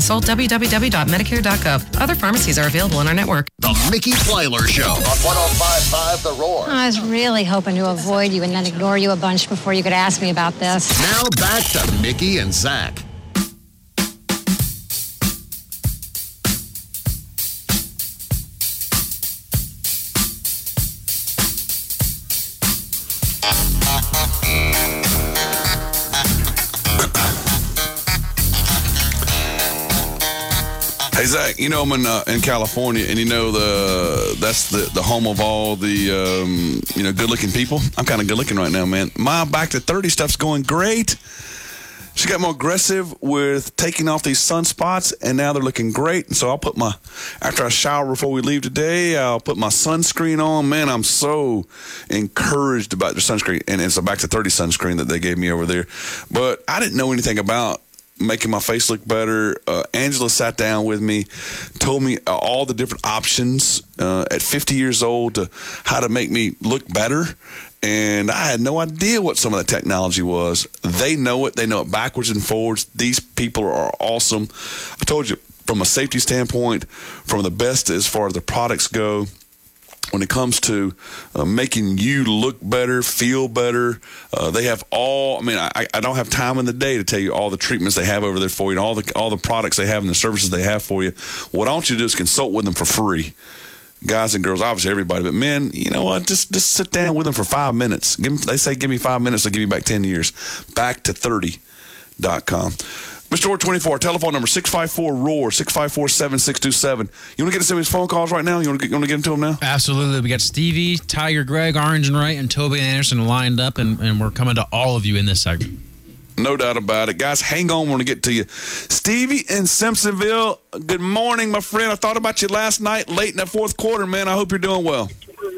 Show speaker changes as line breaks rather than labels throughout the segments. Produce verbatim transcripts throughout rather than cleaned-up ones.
consult w w w dot medicare dot gov. Other pharmacies are available in our network.
The Mickey Plyler Show on one oh five point five The Roar.
I was really hoping to avoid you and then ignore you a bunch before you could ask me about this.
Now back to Mickey and Zach.
Hey Zach, you know I'm in uh, in California, and you know the that's the, the home of all the um, you know good-looking people. I'm kind of good-looking right now, man. My back to thirty stuff's going great. She got more aggressive with taking off these sunspots, and now they're looking great. So I'll put my after I shower before we leave today, I'll put my sunscreen on. Man, I'm so encouraged about the sunscreen, and it's a back to thirty sunscreen that they gave me over there. But I didn't know anything about making my face look better. Uh, Angela sat down with me, told me uh, all the different options uh, at fifty years old to how to make me look better. And I had no idea what some of the technology was. They know it. They know it backwards and forwards. These people are awesome. I told you, from a safety standpoint, from the best as far as the products go, when it comes to uh, making you look better, feel better, uh, they have all, I mean, I, I don't have time in the day to tell you all the treatments they have over there for you and all the, all the products they have and the services they have for you. What I want you to do is consult with them for free. Guys and girls, obviously everybody, but men, you know what, just just sit down with them for five minutes. Give them, they say give me five minutes, they'll give you back ten years. back to thirty dot com. Mister Roar twenty-four, telephone number six five four R O A R, six five four, seven six two seven. You want to get to some of these phone calls right now? You want to get, you want to get into them now?
Absolutely. We got Stevie, Tiger, Greg, Orange and Wright, and Toby and Anderson lined up, and, and we're coming to all of you in this segment.
No doubt about it. Guys, hang on. I want to get to you. Stevie in Simpsonville, good morning, my friend. I thought about you last night, late in that fourth quarter, man. I hope you're doing well.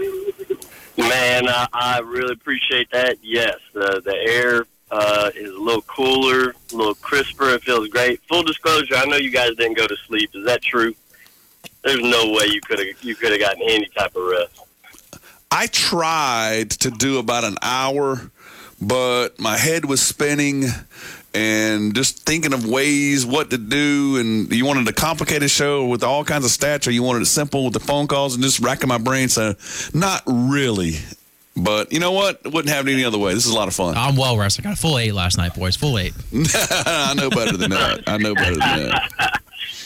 Man, I, I really appreciate that. Yes, the, the air uh, is a little cooler, a little crisper. It feels great. Full disclosure, I know you guys didn't go to sleep. Is that true? There's no way you could have you could have gotten any type of rest.
I tried to do about an hour, but my head was spinning and just thinking of ways what to do. And you wanted a complicated show with all kinds of stats, or you wanted it simple with the phone calls and just racking my brain. So not really. But you know what? Wouldn't have it any other way. This is a lot of fun.
I'm well rested. I got a full eight last night, boys. Full eight.
I know better than that. I know better than that.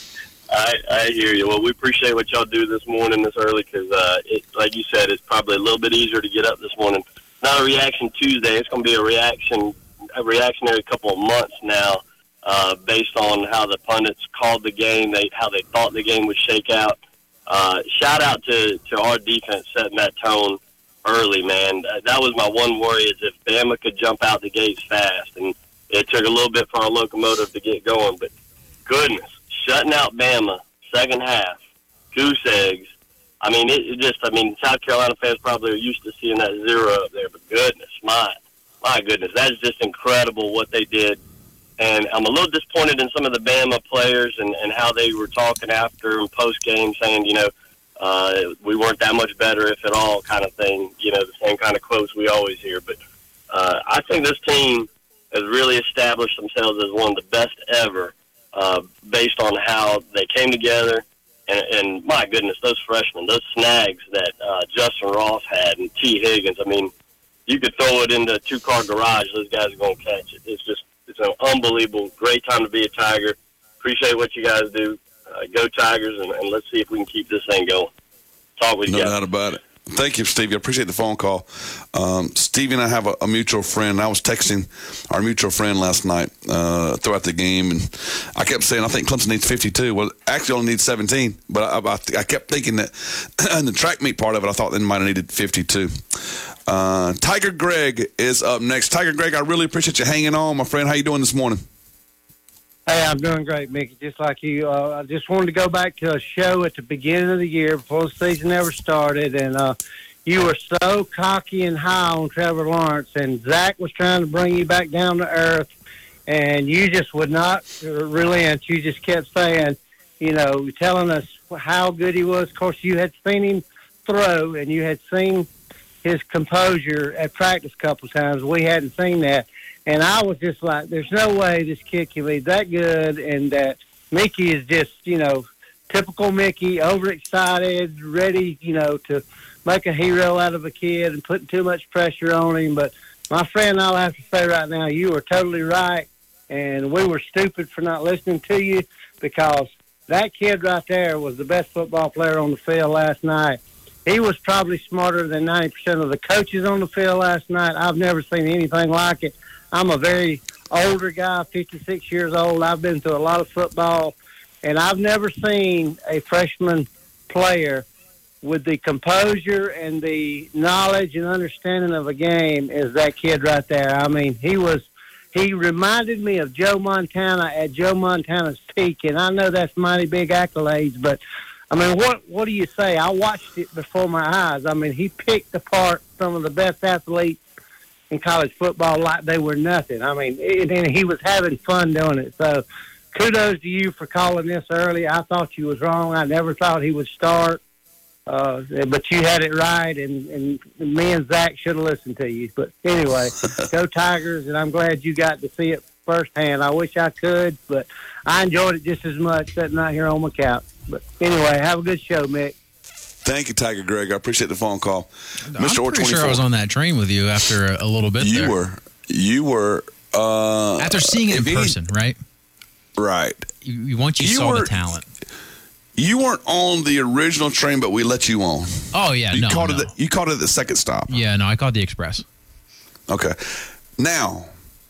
I, I hear you. Well, we appreciate what y'all do this morning, this early, because, uh, it, like you said, it's probably a little bit easier to get up this morning. Not a reaction Tuesday. It's going to be a reaction, a reactionary couple of months now, uh, based on how the pundits called the game, they how they thought the game would shake out. Uh, shout out to, to our defense setting that tone early, man. That was my one worry, is if Bama could jump out the gates fast. And it took a little bit for our locomotive to get going, but goodness. Shutting out Bama, second half, goose eggs. I mean, it, it just, I mean, South Carolina fans probably are used to seeing that zero up there, but goodness, my, my goodness, that's just incredible what they did. And I'm a little disappointed in some of the Bama players and, and how they were talking after and post-game saying, you know, uh, we weren't that much better, if at all, kind of thing, you know, the same kind of quotes we always hear. But uh, I think this team has really established themselves as one of the best ever. Uh, based on how they came together, and, and my goodness, those freshmen, those snags that uh, Justin Ross had and T. Higgins, I mean, you could throw it into a two-car garage, those guys are going to catch it. It's just, it's an unbelievable, great time to be a Tiger. Appreciate what you guys do. Uh, go Tigers, and, and let's see if we can keep this thing going. Talk with you
No
guys.
doubt about it. Thank you, Stevie. I appreciate the phone call. Um, Stevie and I have a, a mutual friend. I was texting our mutual friend last night uh, throughout the game, and I kept saying, I think Clemson needs fifty-two. Well, actually only needs seventeen, but I, I, I kept thinking that in the track meet part of it, I thought they might have needed fifty-two. Uh, Tiger Greg is up next. Tiger Greg, I really appreciate you hanging on, my friend. How you doing this morning?
Hey, I'm doing great, Mickey, just like you. Uh, I just wanted to go back to a show at the beginning of the year before the season ever started, and uh, you were so cocky and high on Trevor Lawrence, and Zach was trying to bring you back down to earth, and you just would not relent. You just kept saying, you know, telling us how good he was. Of course, you had seen him throw, and you had seen his composure at practice a couple times. We hadn't seen that. And I was just like, there's no way this kid can be that good and that, Mickey is just, you know, typical Mickey, overexcited, ready, you know, to make a hero out of a kid and putting too much pressure on him. But my friend, I'll have to say right now, you are totally right, and we were stupid for not listening to you, because that kid right there was the best football player on the field last night. He was probably smarter than ninety percent of the coaches on the field last night. I've never seen anything like it. I'm a very older guy, fifty-six years old. I've been through a lot of football, and I've never seen a freshman player with the composure and the knowledge and understanding of a game as that kid right there. I mean, he was, he reminded me of Joe Montana at Joe Montana's peak, and I know that's mighty big accolades, but I mean, what what do you say? I watched it before my eyes. I mean, he picked apart some of the best athletes in college football like they were nothing. I mean, and, and he was having fun doing it. So kudos to you for calling this early. I thought you was wrong. I never thought he would start. Uh, but you had it right, and, and me and Zach should have listened to you. But anyway, go Tigers, and I'm glad you got to see it firsthand. I wish I could, but I enjoyed it just as much sitting out here on my couch. But anyway, have a good show, Mick.
Thank you, Tiger Greg. I appreciate the phone call.
I'm Mister pretty sure I was on that train with you after a, a little bit
you
there.
were. You were. Uh,
after seeing it in person, any, right?
Right.
You, you Once you, you saw
were,
the talent.
You weren't on the original train, but we let you on.
Oh, yeah.
You
no,
caught
no.
it. At, you caught it at the second stop.
Yeah, no, I caught the express.
Okay. Now,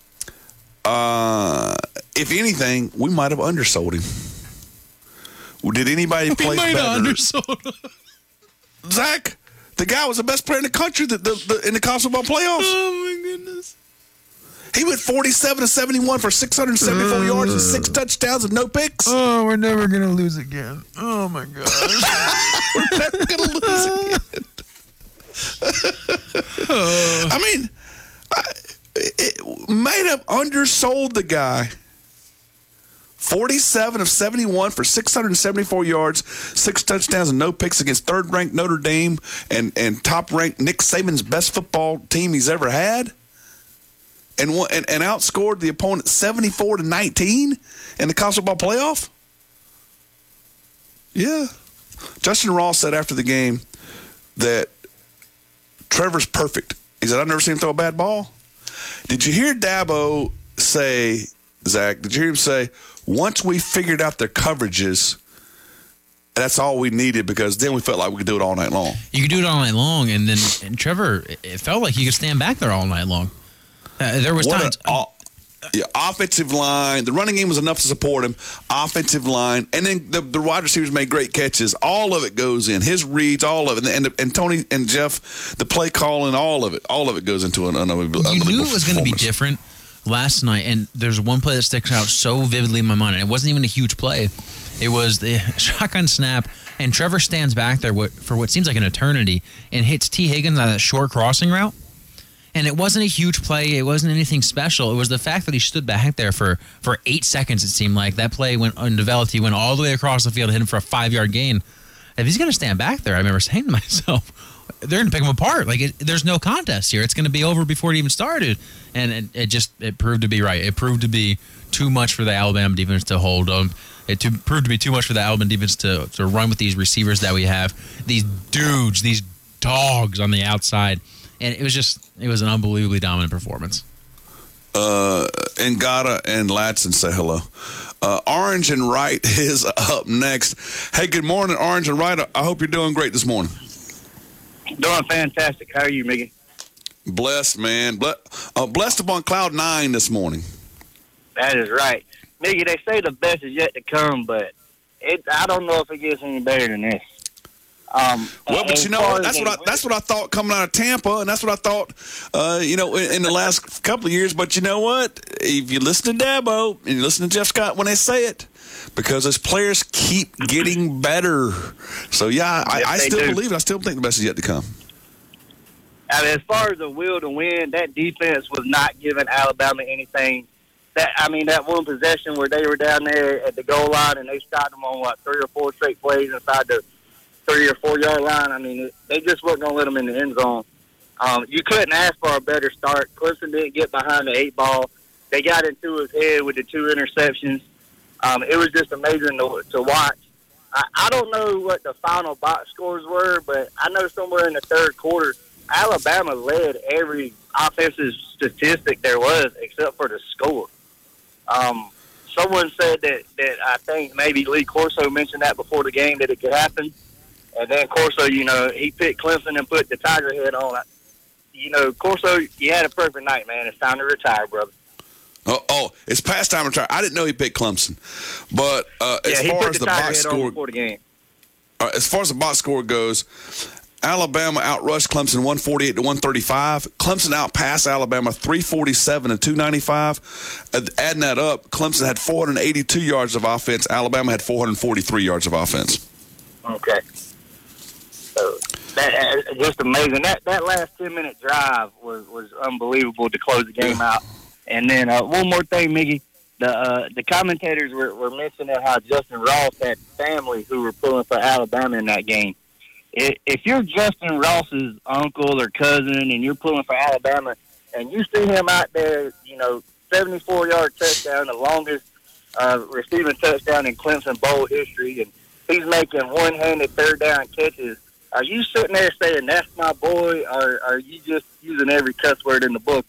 uh, if anything, we might have undersold him. Did anybody play
we might
better?
have undersold him.
Zach, the guy was the best player in the country the, the, the, in the college football playoffs.
Oh, my goodness.
He went forty-seven to seventy-one for six hundred seventy-four uh, yards and six touchdowns and no picks.
Oh, we're never going to lose again. Oh, my gosh.
We're never going to lose again. uh, I mean, I, it might have undersold the guy. forty-seven of seventy-one for six hundred seventy-four yards, six touchdowns and no picks against third-ranked Notre Dame and, and top-ranked Nick Saban's best football team he's ever had. And, and and outscored the opponent seventy-four to nineteen in the college football playoff? Yeah. Justin Ross said after the game that Trevor's perfect. He said, I've never seen him throw a bad ball. Did you hear Dabo say, Zach, did you hear him say, once we figured out their coverages, that's all we needed, because then we felt like we could do it all night long.
You could do it all night long, and then and Trevor, it felt like he could stand back there all night long. Uh, there was
what
times.
A, uh, yeah, offensive line, the running game was enough to support him. Offensive line, and then the, the wide receivers made great catches. All of it goes in. His reads, all of it, and and, and Tony and Jeff, the play calling, all of it, all of it goes into an unbelievable.
You knew it was going to be different last night, and there's one play that sticks out so vividly in my mind. And it wasn't even a huge play. It was the shotgun snap, and Trevor stands back there for what seems like an eternity and hits T. Higgins on that short crossing route. And it wasn't a huge play. It wasn't anything special. It was the fact that he stood back there for, for eight seconds, it seemed like. That play went undeveloped. He went all the way across the field, hit him for a five-yard gain. If he's going to stand back there, I remember saying to myself, they're going to pick him apart. Like, it, there's no contest here. It's going to be over before it even started. And it, it just it proved to be right. It proved to be too much for the Alabama defense to hold. Um, it to, proved to be too much for the Alabama defense to, to run with these receivers that we have. These dudes, these dogs on the outside. And it was just, it was an unbelievably dominant performance.
Uh, Ngata and Latson say hello. Uh, Orange and Wright is up next. Hey, good morning, Orange and Wright. I hope you're doing great this morning.
Doing fantastic. How are you, Mickey?
Blessed, man. Ble- uh, blessed upon cloud nine this morning.
That is right. Mickey, they say the best is yet to come, but it, I don't know if it gets any better than this. Um,
well, but you know what? That's what I, that's what I thought coming out of Tampa, and that's what I thought, uh, you know, in, in the last couple of years. But you know what? If you listen to Dabo and you listen to Jeff Scott when they say it, because those players keep getting better. So yeah, I,
yes,
I still
do.
believe it. I still think the best is yet to come.
I mean, as far as the will to win, that defense was not giving Alabama anything. That I mean, that one possession where they were down there at the goal line and they stopped them on what three or four straight plays inside the three or four yard line. I mean, they just weren't going to let them in the end zone. Um, you couldn't ask for a better start. Clemson didn't get behind the eight ball. They got into his head with the two interceptions. Um, it was just amazing to, to watch. I, I don't know what the final box scores were, but I know somewhere in the third quarter, Alabama led every offensive statistic there was except for the score. Um, someone said that, that I think maybe Lee Corso mentioned that before the game that it could happen. And then Corso, you know, he picked Clemson and put the Tiger head on it. You know, Corso, you had a perfect night, man. It's time to retire, brother.
Oh, oh it's past time to retire. I didn't know he picked Clemson. But uh,
yeah,
as
he
far
put
as
the,
the
Tiger
box
head on
score,
before the game.
Uh, as far as the box score goes, Alabama outrushed Clemson one forty-eight to one thirty-five. Clemson outpassed Alabama three forty-seven to two ninety-five. Uh, adding that up, Clemson had four eighty-two yards of offense. Alabama had four forty-three yards of offense.
Okay. So that uh, just amazing. That that last ten minute drive was, was unbelievable to close the game out. And then uh, one more thing, Mickey. The uh, the commentators were, were mentioning how Justin Ross had family who were pulling for Alabama in that game. If, if you're Justin Ross's uncle or cousin and you're pulling for Alabama, and you see him out there, you know, seventy-four yard touchdown, the longest uh, receiving touchdown in Clemson Bowl history, and he's making one-handed third down catches, are you sitting there saying, that's my boy, or are you just using every cuss word in the book?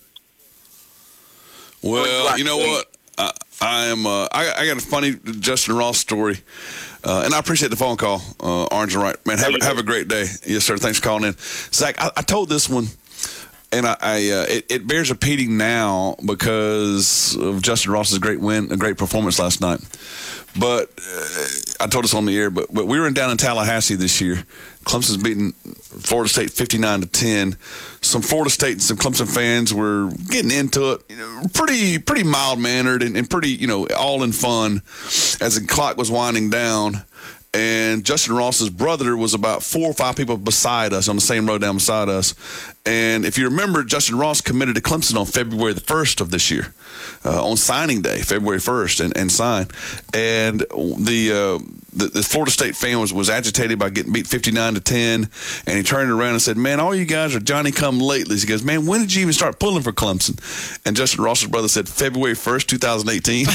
Well, you know what? I, I am. Uh, I, I got a funny Justin Ross story, uh, and I appreciate the phone call, uh, Orange and Right. Man, have, have a great day. Yes, sir. Thanks for calling in. Zach, I, I told this one, and I, I uh, it, it bears repeating now because of Justin Ross's great win, a great performance last night. But uh, I told us on the air, but, but we were in down in Tallahassee this year. Clemson's beating Florida State fifty-nine to ten. Some Florida State and some Clemson fans were getting into it, you know, pretty pretty mild mannered and, and pretty, you know, all in fun as the clock was winding down. And Justin Ross's brother was about four or five people beside us on the same road down beside us. And if you remember, Justin Ross committed to Clemson on February the first of this year, uh, on signing day, February first, and, and signed. And the, uh, the the Florida State fan was, was agitated by getting beat fifty-nine to ten. And he turned around and said, man, all you guys are Johnny-come-latelys. He goes, man, when did you even start pulling for Clemson? And Justin Ross's brother said, February first, twenty eighteen.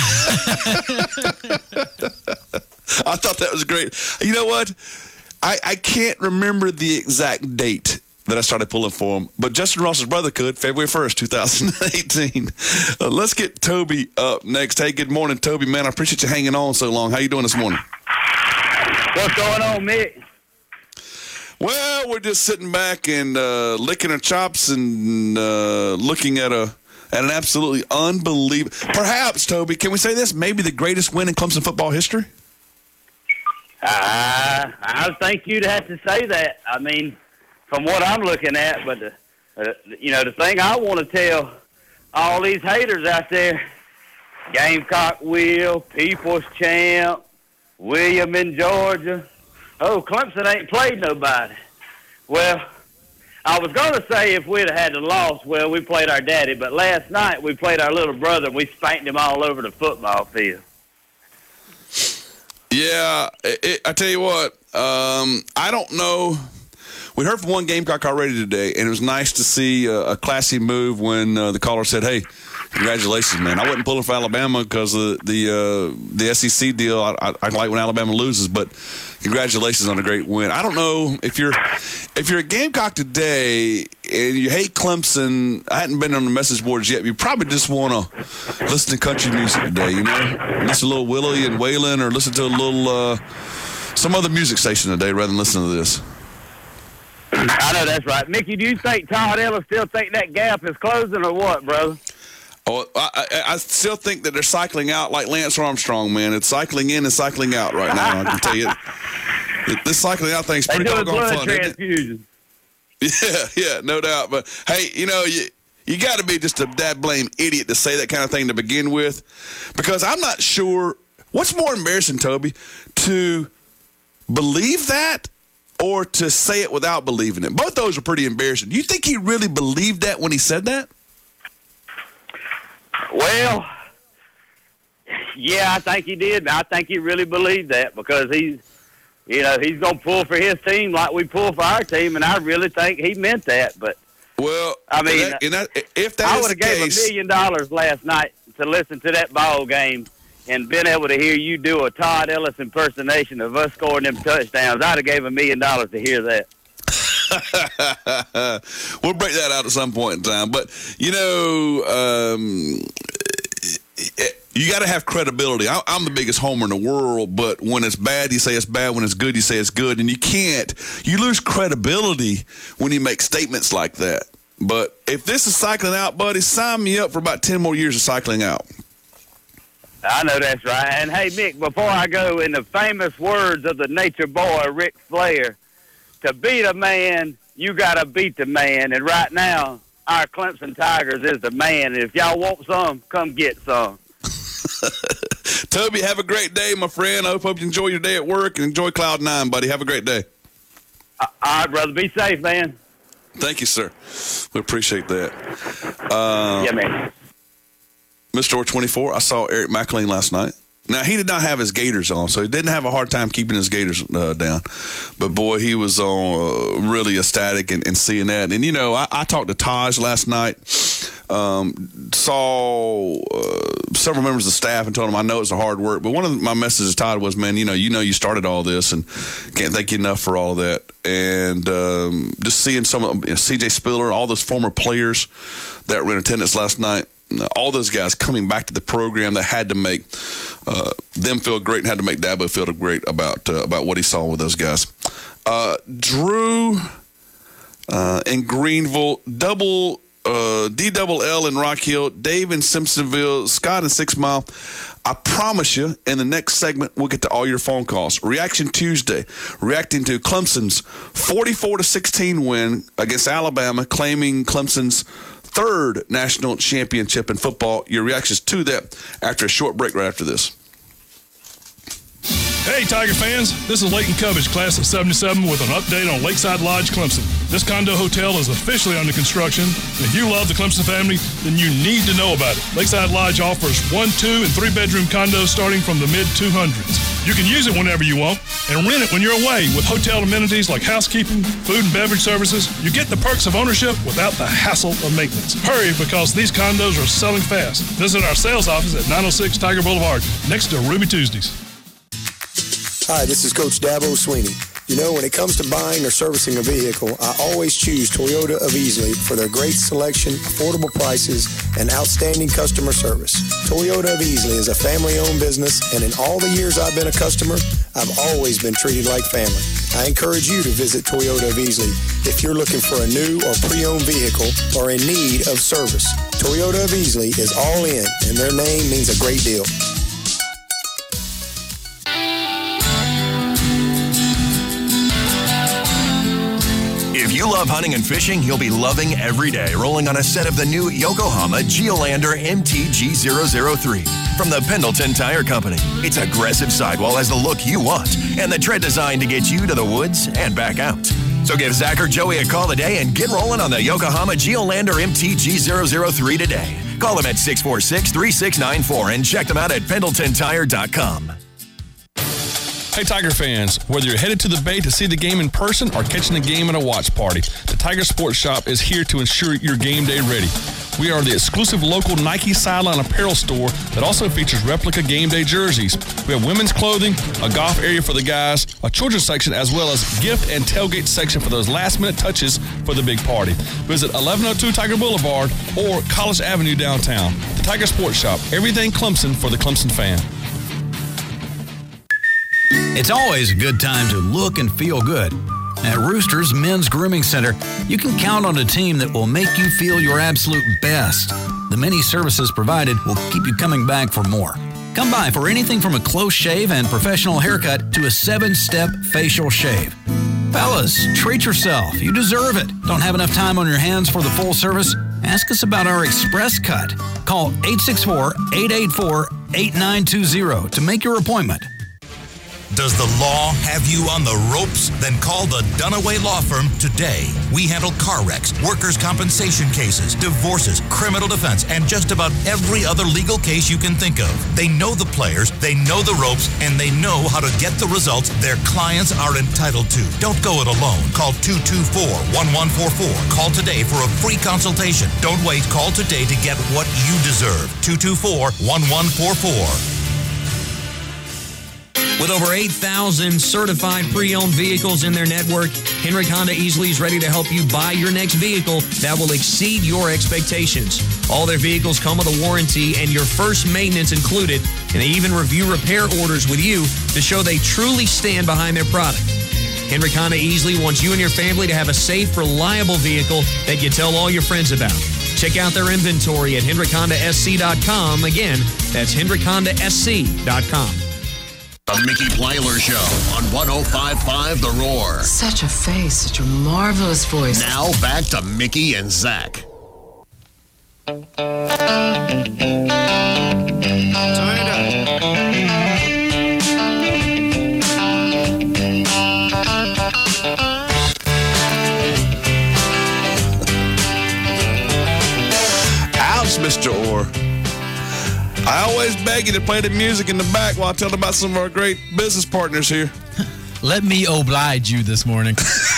I thought that was great. You know what? I, I can't remember the exact date that I started pulling for him, but Justin Ross's brother could, February first, twenty eighteen. Uh, let's get Toby up next. Hey, good morning, Toby. Man, I appreciate you hanging on so long. How you doing this morning?
What's going on, Mick?
Well, we're just sitting back and uh, licking our chops and uh, looking at a at an absolutely unbelievable, perhaps, Toby, can we say this? Maybe the greatest win in Clemson football history?
Uh, I think you'd have to say that. I mean, from what I'm looking at, but, the, uh, you know, the thing I want to tell all these haters out there, Gamecock Will, People's Champ, William in Georgia, oh, Clemson ain't played nobody. Well, I was going to say if we'd have had a loss, well, we played our daddy, but last night we played our little brother and we spanked him all over the football field.
Yeah, it, it, I tell you what, um, I don't know. We heard from one Gamecock already today, and it was nice to see a, a classy move when uh, the caller said, hey, congratulations, man. I wasn't pulling for Alabama because of the uh, the S E C deal. I, I, I like when Alabama loses, but congratulations on a great win. I don't know if you're if you're a Gamecock today and you hate Clemson. I hadn't been on the message boards yet. You probably just want to listen to country music today, you know? Listen to a little Willie and Waylon, or listen to a little uh, some other music station today rather than listen to this.
I know that's right. Mickey, do you think Todd Ellis still think that gap is closing or what, brother?
Oh, I, I, I still think that they're cycling out like Lance Armstrong, man. It's cycling in and cycling out right now. I can tell you, this cycling out thing's pretty doggone fun.
Transfusion.
Yeah, yeah, no doubt. But hey, you know, you you got to be just a dad blame idiot to say that kind of thing to begin with, because I'm not sure what's more embarrassing, Toby, to believe that or to say it without believing it. Both those are pretty embarrassing. Do you think he really believed that when he said that?
Well, yeah, I think he did. I think he really believed that because he's, you know, he's going to pull for his team like we pull for our team, and I really think he meant that. But
well,
I mean,
that, that, if that
I
is
would have
the
gave
case,
a million dollars last night to listen to that ball game and been able to hear you do a Todd Ellis impersonation of us scoring them touchdowns, I'd have gave a million dollars to hear that.
We'll break that out at some point in time. But, you know, um, you got to have credibility. I, I'm the biggest homer in the world, but when it's bad, you say it's bad. When it's good, you say it's good. And you can't. You lose credibility when you make statements like that. But if this is cycling out, buddy, sign me up for about ten more years of cycling out.
I know that's right. And, hey, Mick, before I go, in the famous words of the nature boy, Ric Flair, to beat a man, you got to beat the man. And right now, our Clemson Tigers is the man. And if y'all want some, come get some.
Toby, have a great day, my friend. I hope, hope you enjoy your day at work and enjoy Cloud Nine, buddy. Have a great day.
All right, brother. Be safe, man.
Thank you, sir. We appreciate that. Uh,
yeah, man.
Mister twenty-four, I saw Eric McLean last night. Now, he did not have his gaiters on, so he didn't have a hard time keeping his gaiters uh, down. But, boy, he was uh, really ecstatic in, in seeing that. And, you know, I, I talked to Taj last night, um, saw uh, several members of the staff and told them I know it's a hard work. But one of my messages to Todd was, man, you know, you know you started all this and can't thank you enough for all of that. And um, just seeing some of you know, C J Spiller, all those former players that were in attendance last night, all those guys coming back to the program that had to make uh, them feel great and had to make Dabo feel great about uh, about what he saw with those guys. Uh, Drew uh, in Greenville, double uh, D double L in Rock Hill, Dave in Simpsonville, Scott in Six Mile. I promise you, in the next segment, we'll get to all your phone calls. Reaction Tuesday, reacting to Clemson's forty-four to sixteen win against Alabama, claiming Clemson's third national championship in football. Your reactions to that after a short break right after this.
Hey, Tiger fans. This is Leighton Cubbage, class of seventy-seven, with an update on Lakeside Lodge, Clemson. This condo hotel is officially under construction, and if you love the Clemson family, then you need to know about it. Lakeside Lodge offers one, two, and three-bedroom condos starting from the mid two hundreds. You can use it whenever you want and rent it when you're away with hotel amenities like housekeeping, food and beverage services. You get the perks of ownership without the hassle of maintenance. Hurry, because these condos are selling fast. Visit our sales office at nine oh six Tiger Boulevard, next to Ruby Tuesdays.
Hi, this is Coach Dabo Sweeney. You know, when it comes to buying or servicing a vehicle, I always choose Toyota of Easley for their great selection, affordable prices, and outstanding customer service. Toyota of Easley is a family-owned business, and in all the years I've been a customer, I've always been treated like family. I encourage you to visit Toyota of Easley if you're looking for a new or pre-owned vehicle or in need of service. Toyota of Easley is all in, and their name means a great deal.
If you love hunting and fishing, you'll be loving every day rolling on a set of the new Yokohama Geolandar M T G zero zero three from the Pendleton Tire Company. Its aggressive sidewall has the look you want and the tread designed to get you to the woods and back out. So give Zach or Joey a call today and get rolling on the Yokohama Geolandar M T G zero zero three today. Call them at six four six, three six nine four and check them out at pendleton tire dot com.
Hey, Tiger fans, whether you're headed to the Bay to see the game in person or catching the game at a watch party, the Tiger Sports Shop is here to ensure you're game day ready. We are the exclusive local Nike sideline apparel store that also features replica game day jerseys. We have women's clothing, a golf area for the guys, a children's section, as well as gift and tailgate section for those last-minute touches for the big party. Visit eleven oh two Tiger Boulevard or College Avenue downtown. The Tiger Sports Shop, everything Clemson for the Clemson fan.
It's always a good time to look and feel good. At Roosters Men's Grooming Center, you can count on a team that will make you feel your absolute best. The many services provided will keep you coming back for more. Come by for anything from a close shave and professional haircut to a seven-step facial shave. Fellas, treat yourself. You deserve it. Don't have enough time on your hands for the full service? Ask us about our Express Cut. Call eight six four, eight eight four, eight nine two zero to make your appointment.
Does the law have you on the ropes? Then call the Dunaway Law Firm today. We handle car wrecks, workers' compensation cases, divorces, criminal defense, and just about every other legal case you can think of. They know the players, they know the ropes, and they know how to get the results their clients are entitled to. Don't go it alone. Call two two four, one one four four. Call today for a free consultation. Don't wait. Call today to get what you deserve. two two four, one one four four.
With over eight thousand certified pre-owned vehicles in their network, Hendrick Honda easily is ready to help you buy your next vehicle that will exceed your expectations. All their vehicles come with a warranty and your first maintenance included, and they even review repair orders with you to show they truly stand behind their product. Hendrick Honda easily wants you and your family to have a safe, reliable vehicle that you tell all your friends about. Check out their inventory at Hendrick Honda S C dot com. Again, that's Hendrick Honda S C dot com.
The Mickey Plyler Show on one oh five point five The Roar.
Such a face, such a marvelous voice.
Now back to Mickey and Zach.
Turn it
Ouch, Mister Orr. I always beg you to play the music in the back while I tell about some of our great business partners here.
Let me oblige you this morning.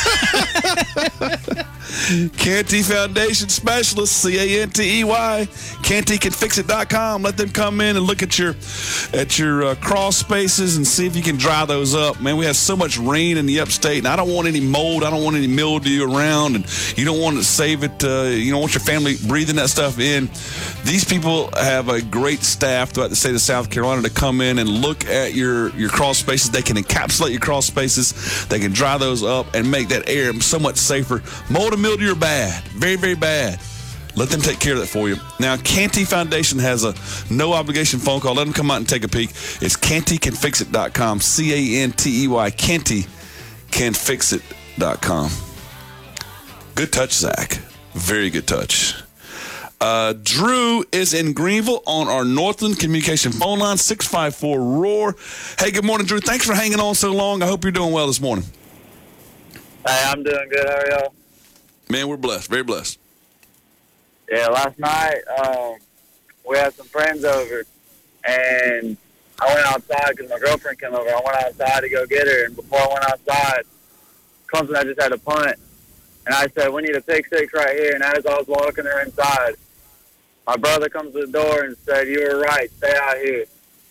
Canty Foundation Specialist, C A N T E Y, Canty Can Fix It dot com. Let them come in and look at your at your uh, crawl spaces and see if you can dry those up. Man, we have so much rain in the upstate, and I don't want any mold. I don't want any mildew around, and you don't want to save it. Uh, you don't want your family breathing that stuff in. These people have a great staff throughout the state of South Carolina to come in and look at your, your crawl spaces. They can encapsulate your crawl spaces. They can dry those up and make that air so much safer. Mold and mildew are bad. Very, very bad. Let them take care of that for you. Now, Canty Foundation has a no-obligation phone call. Let them come out and take a peek. It's Canty Can Fix It dot com. C A N T E Y, Canty Can Fix It dot com. Good touch, Zach. Very good touch. Uh, Drew is in Greenville on our Northland Communication phone line, six five four ROAR. Hey, good morning, Drew. Thanks for hanging on so long. I hope you're doing well this morning.
Hey, I'm doing good. How are y'all?
Man, we're blessed. Very blessed.
Yeah, last night um, we had some friends over, and I went outside because my girlfriend came over. I went outside to go get her, and before I went outside, Clemson, I just had a punt, and I said, we need a pick six right here, and as I was walking her inside, my brother comes to the door and said, you were right, stay out here.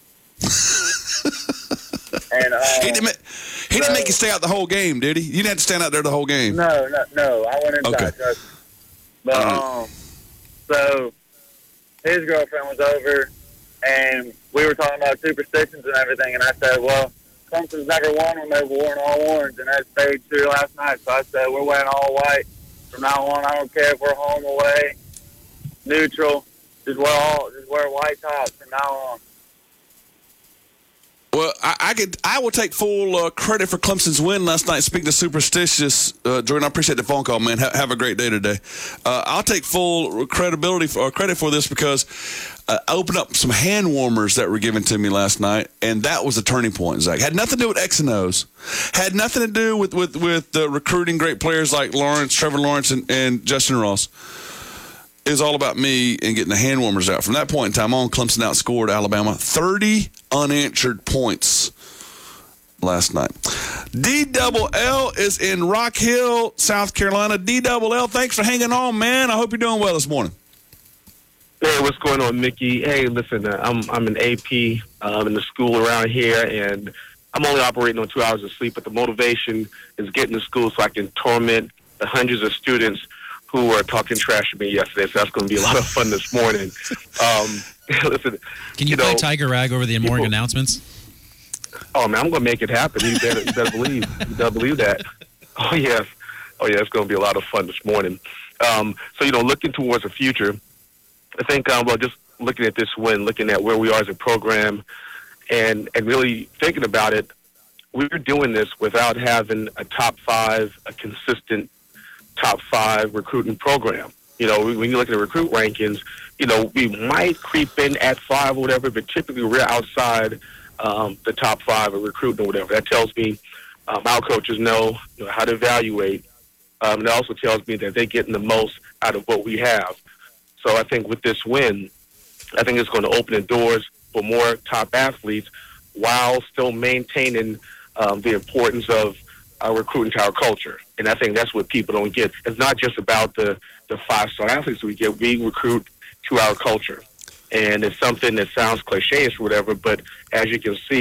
and um,
He didn't, ma- he didn't
so,
make you stay out the whole game, did he? You didn't have to stand out there the whole game.
No, no, no. I went inside.
Okay.
Trust me. But,
Uh-huh.
um, so his girlfriend was over, and we were talking about superstitions and everything, and I said, well, Clemson's never won when they've worn all orange, and that stayed true last night. So I said, we're wearing all white from now on. I don't care if we're home, away, neutral. Just wear all, just wear white tops from now on.
Well, I, I could, I will take full uh, credit for Clemson's win last night. Speaking of superstitious, uh, Jordan, I appreciate the phone call, man. Ha- have a great day today. Uh, I'll take full credibility for, or credit for this because uh, I opened up some hand warmers that were given to me last night, and that was a turning point, Zach. Had nothing to do with X and O's. Had nothing to do with with with uh, recruiting great players like Lawrence, Trevor Lawrence, and, and Justin Ross. It was all about me and getting the hand warmers out. From that point in time on, Clemson outscored Alabama thirty unanswered points last night. D Double L is in Rock Hill, South Carolina. D Double L, thanks for hanging on, man. I hope you're doing well this morning.
Hey, what's going on, Mickey? Hey, listen, uh, I'm I'm an A P um, in the school around here, and I'm only operating on two hours of sleep, but the motivation is getting to school so I can torment the hundreds of students who were talking trash to me yesterday, so that's going to be a lot of fun this morning. Um, listen,
Can you,
you
play
know,
Tiger Rag over the morning
people,
announcements?
Oh, man, I'm going to make it happen. You better, you better believe. You better believe that. Oh, yes. Oh, yeah, it's going to be a lot of fun this morning. Um, so, you know, looking towards the future, I think, um, well, just looking at this win, looking at where we are as a program, and, and really thinking about it, we're doing this without having a top five, a consistent top five recruiting program. You know, when you look at the recruit rankings, you know, we might creep in at five or whatever, but typically we're outside um, the top five of recruiting or whatever. That tells me um, our coaches know, you know how to evaluate. Um, and it also tells me that they're getting the most out of what we have. So I think with this win, I think it's going to open the doors for more top athletes while still maintaining um, the importance of uh, recruiting to our culture. And I think that's what people don't get. It's not just about the, the five-star athletes we get. We recruit to our culture. And it's something that sounds cliche or whatever, but as you can see,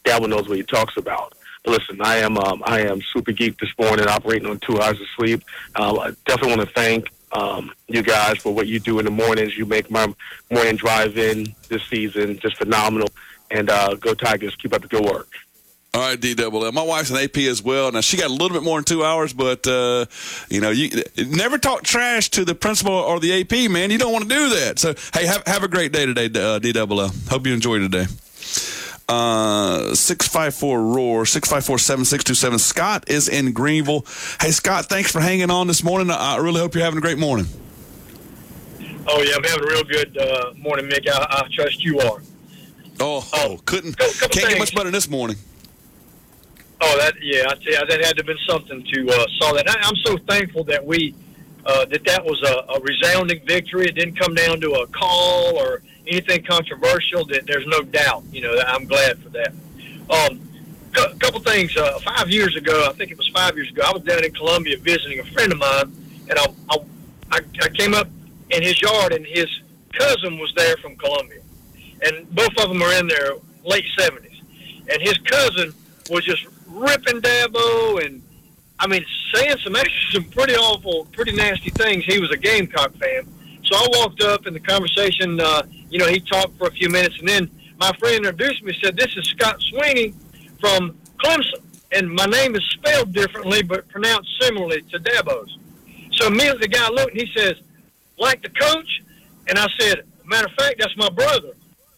Dabo knows what he talks about. But listen, I am um, I am super geeked this morning, operating on two hours of sleep. Uh, I definitely want to thank um, you guys for what you do in the mornings. You make my morning drive in this season just phenomenal. And uh, go Tigers, keep up the good work.
All right, D double L. My wife's an A P as well. Now, she got a little bit more than two hours, but, uh, you know, you never talk trash to the principal or the A P, man. You don't want to do that. So, hey, have, have a great day today, uh, D double L. Hope you enjoy today. Uh, six five four ROAR, six five four, seven six two seven. Scott is in Greenville. Hey, Scott, thanks for hanging on this morning. I really hope you're having a great morning.
Oh, yeah, I'm having a real good uh, morning, Mick. I, I trust you are.
Oh, oh couldn't,
couple, couple
can't
things.
get much better this morning.
Oh, that yeah, I tell you, that had to have been something to uh, saw that. I, I'm so thankful that we uh, that that was a, a resounding victory. It didn't come down to a call or anything controversial. That there's no doubt. You know, I'm glad for that. Um, a couple things. Uh, five years ago, I think it was five years ago, I was down in Columbia visiting a friend of mine, and I I, I came up in his yard, and his cousin was there from Columbia, and both of them are in their late seventies, and his cousin was just ripping Dabo and, I mean, saying some actually some pretty awful, pretty nasty things. He was a Gamecock fan. So I walked up in the conversation, uh, you know, he talked for a few minutes, and then my friend introduced me, said, this is Scott Sweeney from Clemson, and my name is spelled differently but pronounced similarly to Dabo's. So immediately the guy looked, and he says, like the coach? And I said, matter of fact, that's my brother.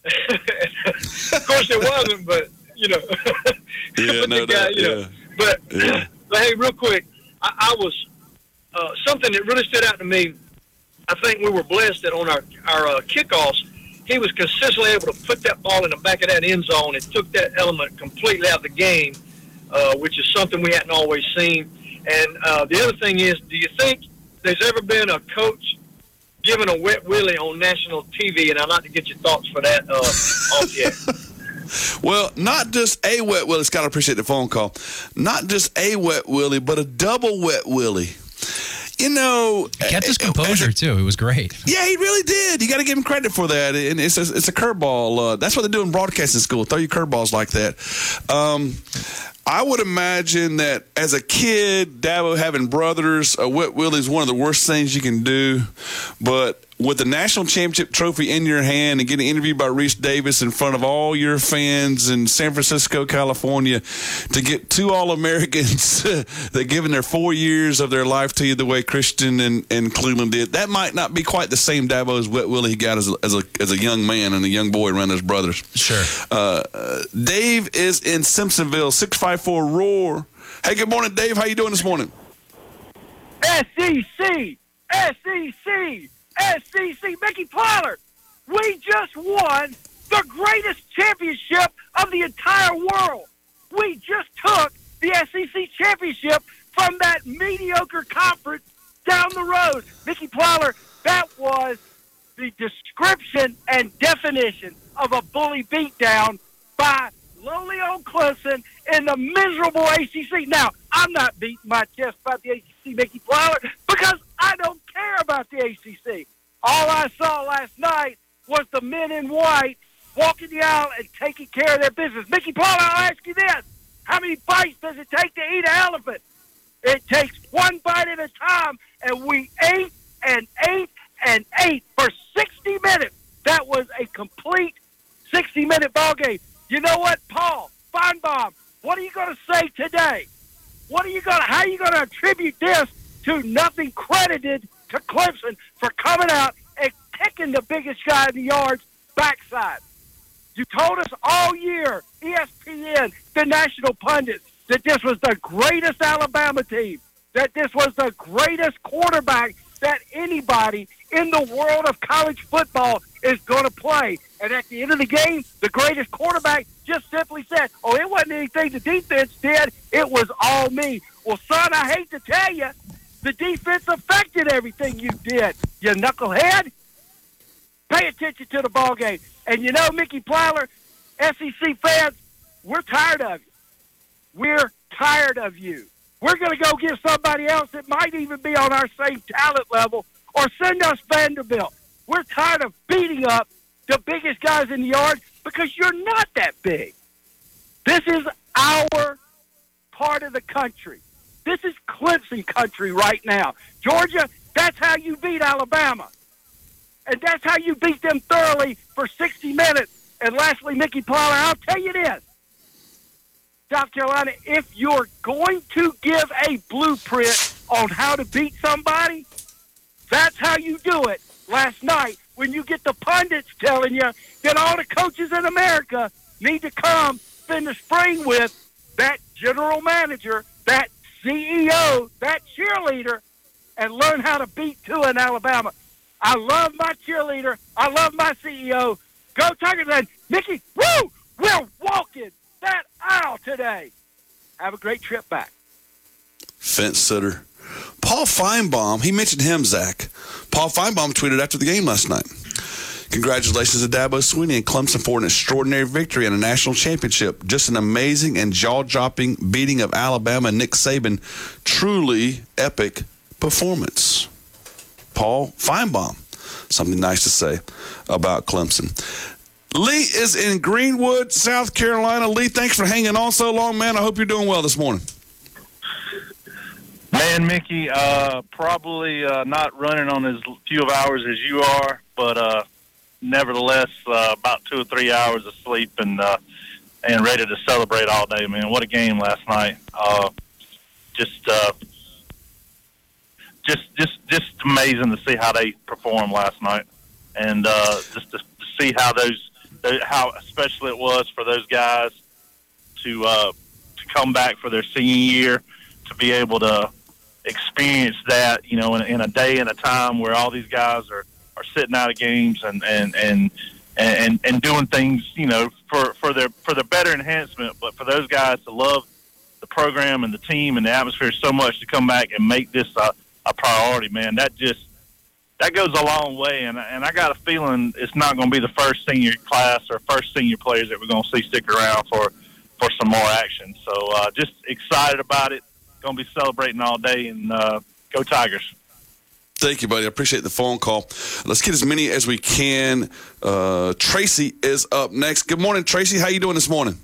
Of course it wasn't, but, you know.
Yeah,
but
no
the guy,
doubt,
you know,
yeah.
But,
Yeah.
but hey, real quick, I, I was uh, something that really stood out to me. I think we were blessed that on our our uh, kickoffs, he was consistently able to put that ball in the back of that end zone and took that element completely out of the game, uh, which is something we hadn't always seen. And uh, the other thing is, do you think there's ever been a coach giving a wet willy on national T V? And I'd like to get your thoughts for that uh, off the air.
Well, not just a wet willy. Scott, I appreciate the phone call. Not just a wet willy, but a double wet willy. You know,
he kept his composure too. It was great.
Yeah, he really did. You got to give him credit for that. And it's a, it's a curveball. Uh, that's what they do in broadcasting school. Throw you curveballs like that. Um, I would imagine that as a kid, Dabo having brothers, a wet willy is one of the worst things you can do. But with the national championship trophy in your hand and getting interviewed by Reese Davis in front of all your fans in San Francisco, California, to get two All-Americans that given their four years of their life to you the way Christian and, and Cleveland did, that might not be quite the same Dabo as wet willy he got as a, as a as a young man and a young boy around his brothers.
Sure.
Uh, uh, Dave is in Simpsonville, six five four ROAR. Hey, good morning, Dave. How you doing this morning?
S E C! S E C! S E C! Mickey Plyler! We just won the greatest championship of the entire world. We just took the S E C championship from that mediocre conference down the road. Mickey Plyler, that was the description and definition of a bully beatdown by lowly old Clemson in the miserable A C C. Now, I'm not beating my chest about the A C C, Mickey Plyler, because I don't care about the A C C. All I saw last night was the men in white walking the aisle and taking care of their business. Mickey Plyler, I'll ask you this. How many bites does it take to eat an elephant? It takes one bite at a time, and we ate and ate and ate for sixty minutes. That was a complete sixty-minute ball game. You know what, Paul Feinbaum, what are you going to say today? What are you going to, how are you going to attribute this to nothing credited to Clemson for coming out and kicking the biggest guy in the yard's backside? You told us all year, E S P N, the national pundits, that this was the greatest Alabama team, that this was the greatest quarterback that anybody in the world of college football is going to play. And at the end of the game, the greatest quarterback just simply said, oh, it wasn't anything the defense did. It was all me. Well, son, I hate to tell you, the defense affected everything you did, you knucklehead. Pay attention to the ball game. And you know, Mickey Plyler, S E C fans, we're tired of you. We're tired of you. We're going to go get somebody else that might even be on our same talent level, or send us Vanderbilt. We're tired of beating up the biggest guys in the yard because you're not that big. This is our part of the country. This is Clemson country right now. Georgia, that's how you beat Alabama. And that's how you beat them thoroughly for sixty minutes. And lastly, Mickey Plyler, I'll tell you this. South Carolina, if you're going to give a blueprint on how to beat somebody, that's how you do it. Last night, when you get the pundits telling you that all the coaches in America need to come spend the spring with that general manager, that C E O, that cheerleader, and learn how to beat Tua in Alabama. I love my cheerleader. I love my C E O. Go Tigers. And Mickey, woo, we're walking that aisle today. Have a great trip back.
Fence sitter. Paul Feinbaum, he mentioned him, Zach. Paul Feinbaum tweeted after the game last night. Congratulations to Dabo Swinney and Clemson for an extraordinary victory and a national championship. Just an amazing and jaw-dropping beating of Alabama and Nick Saban. Truly epic performance. Paul Feinbaum. Something nice to say about Clemson. Lee is in Greenwood, South Carolina. Lee, thanks for hanging on so long, man. I hope you're doing well this morning.
Man, Mickey, uh, probably uh, not running on as few of hours as you are, but uh, nevertheless, uh, about two or three hours of sleep and uh, and ready to celebrate all day, man. What a game last night. Uh, just, uh, just, just, just amazing to see how they performed last night, and uh, just to, to see how those, how special it was for those guys to uh, to come back for their senior year, to be able to experience that, you know, in, in a day and a time where all these guys are, are sitting out of games and, and, and, and, and doing things, you know, for, for their, for their better enhancement. But for those guys to love the program and the team and the atmosphere so much to come back and make this a, a priority, man, that just, that goes a long way. And, and I got a feeling it's not going to be the first senior class or first senior players that we're going to see stick around for, for some more action. So uh, just excited about it. Going to be celebrating all day, and uh, go Tigers.
Thank you, buddy. I appreciate the phone call. Let's get as many as we can. Uh, Tracy is up next. Good morning, Tracy. How you doing this morning?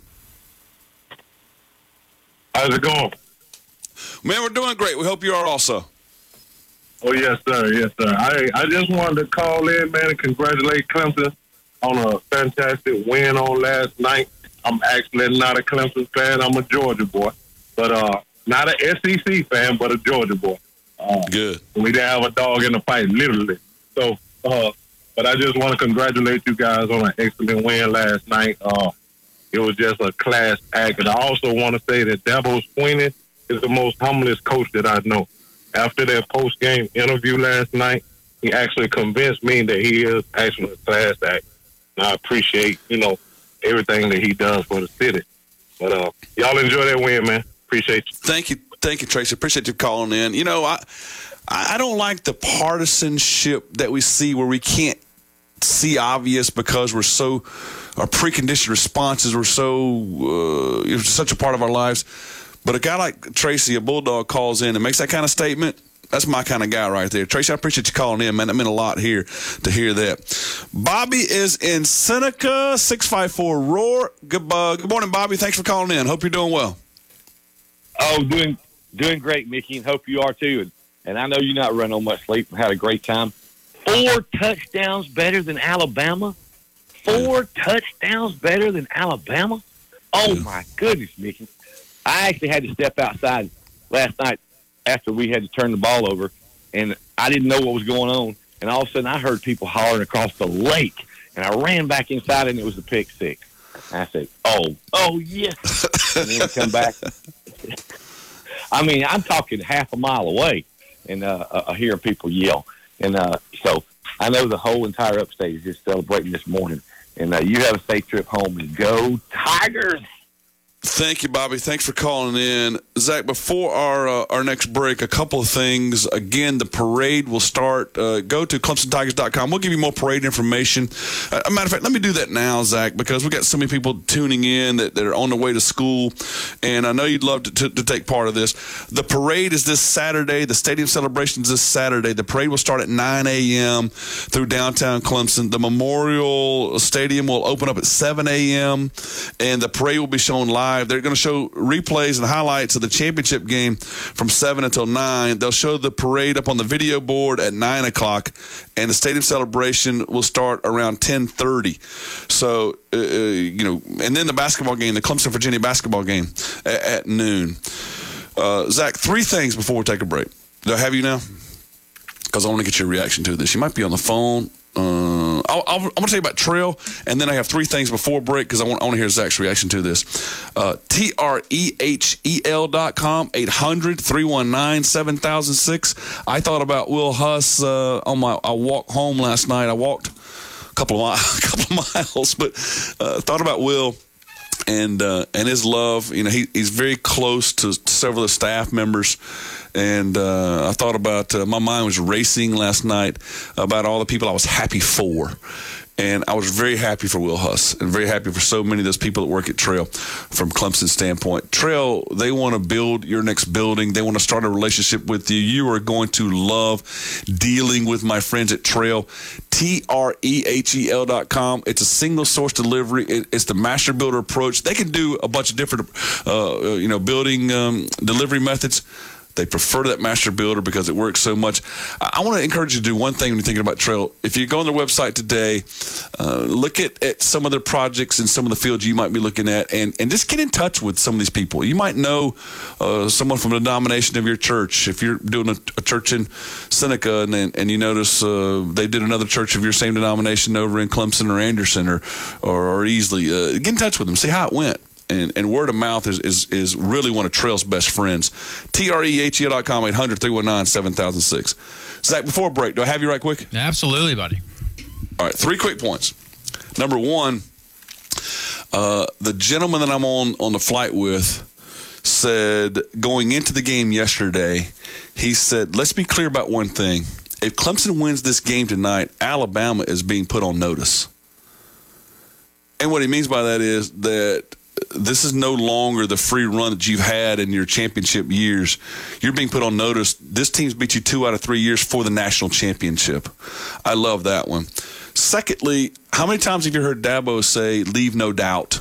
How's it going?
Man, we're doing great. We hope you are also.
Oh, yes, sir. Yes, sir. I, I just wanted to call in, man, and congratulate Clemson on a fantastic win on last night. I'm actually not a Clemson fan. I'm a Georgia boy. But, uh, not an S E C fan, but a Georgia boy. Uh,
Good.
We didn't have a dog in the fight, literally. So, uh, but I just want to congratulate you guys on an excellent win last night. Uh, it was just a class act. And I also want to say that Dabo Swinney is the most humblest coach that I know. After that post-game interview last night, he actually convinced me that he is actually a class act. And I appreciate, you know, everything that he does for the city. But uh, y'all enjoy that win, man. Appreciate you.
Thank you. Thank you, Tracy. Appreciate you calling in. You know, I I don't like the partisanship that we see where we can't see obvious because we're so, our preconditioned responses were so, uh, it's such a part of our lives. But a guy like Tracy, a Bulldog, calls in and makes that kind of statement. That's my kind of guy right there. Tracy, I appreciate you calling in, man. That meant a lot here to hear that. Bobby is in Seneca, six five four Roar. Good, uh, good morning, Bobby. Thanks for calling in. Hope you're doing well.
Oh, doing doing great, Mickey, and hope you are too. And, and I know you're not running on much sleep and had a great time. Four touchdowns better than Alabama? Four touchdowns better than Alabama? Oh, my goodness, Mickey. I actually had to step outside last night after we had to turn the ball over, and I didn't know what was going on. And all of a sudden, I heard people hollering across the lake, and I ran back inside, and it was the pick six. And I said, oh, oh, yes. And then we come back. I mean, I'm talking half a mile away and uh, uh, hearing people yell. And uh, so I know the whole entire upstate is just celebrating this morning. And uh, you have a safe trip home, and go Tigers!
Thank you, Bobby. Thanks for calling in. Zach, before our uh, our next break, a couple of things. Again, the parade will start. Uh, go to Clemson Tigers dot com. We'll give you more parade information. Uh, a matter of fact, let me do that now, Zach, because we've got so many people tuning in that, that are on their way to school, and I know you'd love to, to, to take part of this. The parade is this Saturday. The stadium celebration is this Saturday. The parade will start at nine a.m. through downtown Clemson. The Memorial Stadium will open up at seven a.m., and the parade will be shown live five. They're going to show replays and highlights of the championship game from seven until nine. They'll show the parade up on the video board at nine o'clock, and the stadium celebration will start around ten thirty. So, uh, you know, and then the basketball game, the Clemson-Virginia basketball game at, at noon. Uh, Zach, three things before we take a break. Do I have you now? Because I want to get your reaction to this. You might be on the phone. Uh, I'll, I'll, I'm going to tell you about Trail, and then I have three things before break because I want, I want to hear Zach's reaction to this. Uh, T R E H E L dot com, eight hundred, three one nine, seven thousand six. I thought about Will Huss uh, on my I walk home last night. I walked a couple of, mi- a couple of miles, but uh, thought about Will. And uh, and his love, you know, he, he's very close to several of the staff members. And uh, I thought about, uh, my mind was racing last night about all the people I was happy for. And I was very happy for Will Huss and very happy for so many of those people that work at Trail from Clemson's standpoint. Trail, they want to build your next building. They want to start a relationship with you. You are going to love dealing with my friends at Trail. T R E H E L dot com. It's a single source delivery. It, it's the master builder approach. They can do a bunch of different, uh, you know, building um, delivery methods. They prefer that master builder because it works so much. I, I want to encourage you to do one thing when you're thinking about Trail. If you go on their website today, uh, look at, at some of their projects and some of the fields you might be looking at, and, and just get in touch with some of these people. You might know uh, someone from the denomination of your church. If you're doing a, a church in Seneca and, and you notice uh, they did another church of your same denomination over in Clemson or Anderson or, or, or Easley, uh, get in touch with them. See how it went. And, and word of mouth is, is is really one of Trail's best friends. T R E H E L dot com, eight hundred, three one nine, seven thousand six. Zach, before break, do I have you right quick?
Absolutely, buddy.
All right, three quick points. Number one, uh, the gentleman that I'm on, on the flight with said going into the game yesterday, he said, let's be clear about one thing. If Clemson wins this game tonight, Alabama is being put on notice. And what he means by that is that this is no longer the free run that you've had in your championship years. You're being put on notice. This team's beat you two out of three years for the national championship. I love that one. Secondly, how many times have you heard Dabo say, leave no doubt?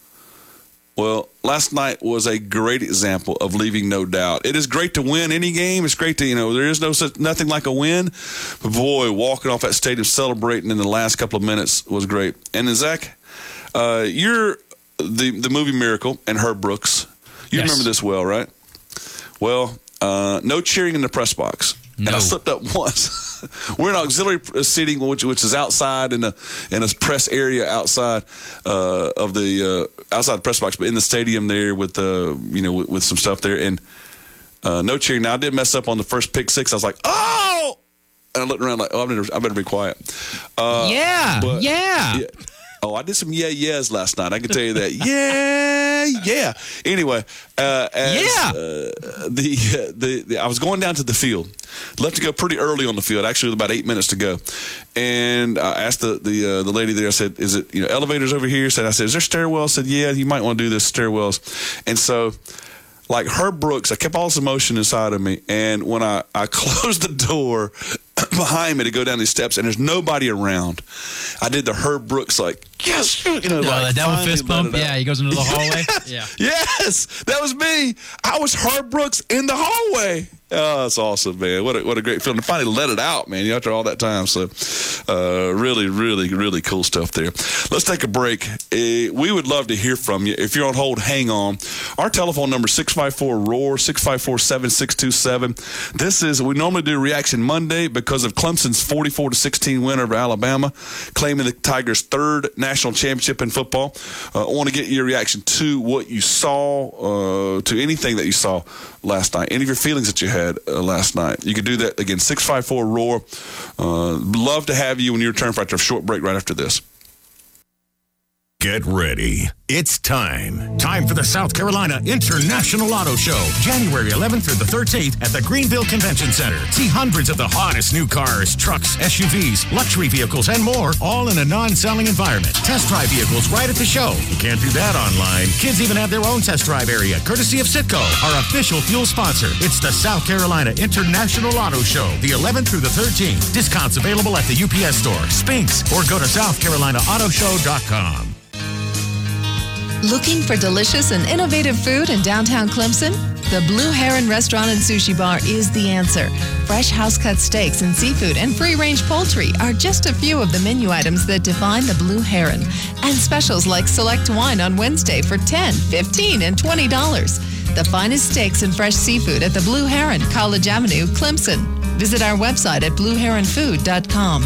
Well, last night was a great example of leaving no doubt. It is great to win any game. It's great to, you know, there is no such, nothing like a win. But, boy, walking off that stadium celebrating in the last couple of minutes was great. And then, Zach, uh, you're – The the movie Miracle and Herb Brooks. You
Yes.
remember this well, right? Well, uh, no cheering in the press box.
No.
And I slipped up once. We're in auxiliary seating, which which is outside in a in a press area outside uh, of the uh, outside the press box, but in the stadium there with the uh, you know with, with some stuff there and uh, no cheering. Now I did mess up on the first pick six. I was like, oh, and I looked around like, oh, I better, I better be quiet. Uh,
yeah,
but,
yeah.
yeah. Oh, I did some yeah yeahs last night. I can tell you that. Yeah, yeah. Anyway, uh, as,
yeah.
Uh, the, uh, the the I was going down to the field. Left to go pretty early on the field. Actually, about eight minutes to go. And I asked the the uh, the lady there. I said, "Is it you know elevators over here?" Said I said, "Is there stairwells?" Said, "Yeah, you might want to do this stairwells." And so, like Herb Brooks, I kept all this emotion inside of me. And when I I closed the door behind me to go down these steps, and there's nobody around, I did the Herb Brooks like, yes, you know,
Oh,
like
the devil
finally
fist
let
bump.
it out.
Yeah, he goes into the hallway.
Yeah.
Yeah.
Yes, that was me. I was Herb Brooks in the hallway. Oh, that's awesome, man. What a, what a great feeling to finally let it out, man, after all that time. So uh, really, really, really cool stuff there. Let's take a break. Uh, we would love to hear from you. If you're on hold, hang on. Our telephone number is six five four, R O A R, six five four, seven six two seven. This is, we normally do Reaction Monday because of Clemson's forty-four to sixteen win over Alabama, claiming the Tigers' third national championship in football. Uh, I want to get your reaction to what you saw, uh, to anything that you saw last night, any of your feelings that you had uh, last night. You can do that again, six five four, R O A R. Uh, love to have you when you return for after a short break right after this.
Get ready. It's time. Time for the South Carolina International Auto Show. January eleventh through the thirteenth at the Greenville Convention Center. See hundreds of the hottest new cars, trucks, S U Vs, luxury vehicles, and more, all in a non-selling environment. Test drive vehicles right at the show. You can't do that online. Kids even have their own test drive area, courtesy of Citgo, our official fuel sponsor. It's the South Carolina International Auto Show, the eleventh through the thirteenth. Discounts available at the U P S Store, Spinks, or go to south carolina auto show dot com.
Looking for delicious and innovative food in downtown Clemson? The Blue Heron Restaurant and Sushi Bar is the answer. Fresh house-cut steaks and seafood and free-range poultry are just a few of the menu items that define the Blue Heron. And specials like select wine on Wednesday for ten dollars, fifteen dollars, and twenty dollars. The finest steaks and fresh seafood at the Blue Heron, College Avenue, Clemson. Visit our website at blue heron food dot com.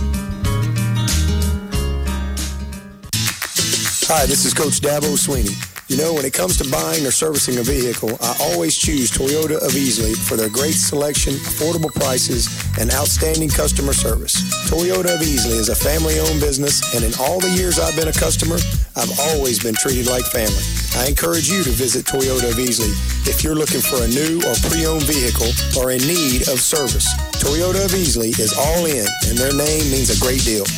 Hi, this is Coach Dabo Sweeney. You know, when it comes to buying or servicing a vehicle, I always choose Toyota of Easley for their great selection, affordable prices, and outstanding customer service. Toyota of Easley is a family-owned business, and in all the years I've been a customer, I've always been treated like family. I encourage you to visit Toyota of Easley if you're looking for a new or pre-owned vehicle or in need of service. Toyota of Easley is all in, and their name means a great deal.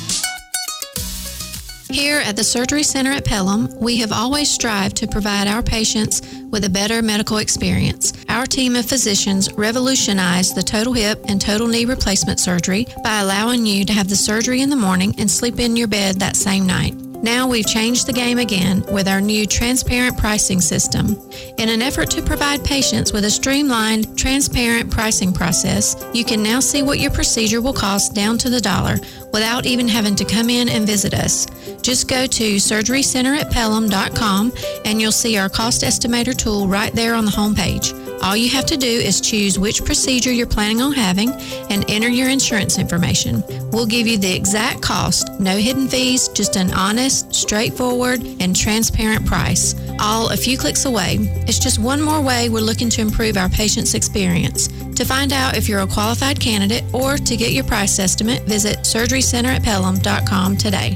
Here at the Surgery Center at Pelham, we have always strived to provide our patients with a better medical experience. Our team of physicians revolutionized the total hip and total knee replacement surgery by allowing you to have the surgery in the morning and sleep in your bed that same night. Now we've changed the game again with our new transparent pricing system. In an effort to provide patients with a streamlined, transparent pricing process, you can now see what your procedure will cost down to the dollar without even having to come in and visit us. Just go to surgery center at pelham dot com and you'll see our cost estimator tool right there on the homepage. All you have to do is choose which procedure you're planning on having and enter your insurance information. We'll give you the exact cost, no hidden fees, just an honest, straightforward, and transparent price. All a few clicks away. It's just one more way we're looking to improve our patients' experience. To find out if you're a qualified candidate or to get your price estimate, visit surgery center at pelham dot com today.